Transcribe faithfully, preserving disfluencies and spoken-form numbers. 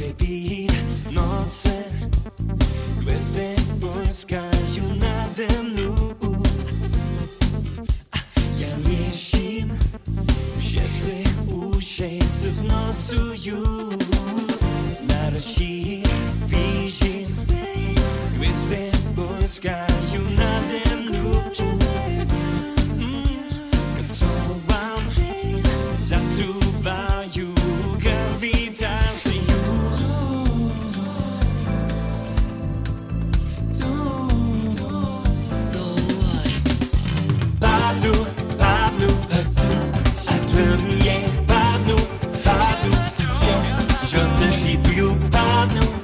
Baby, noce, hviezdy boľskajú nade mnou. Ja lieším, všetci uši sa znosujú. Naročí výšin, hviezdy boľskajú nade mnou. Keď som zacúvajú gravitáciu. Padnú, padnú, a tvrdne padnú, padnú, že sa šícujú, padnú.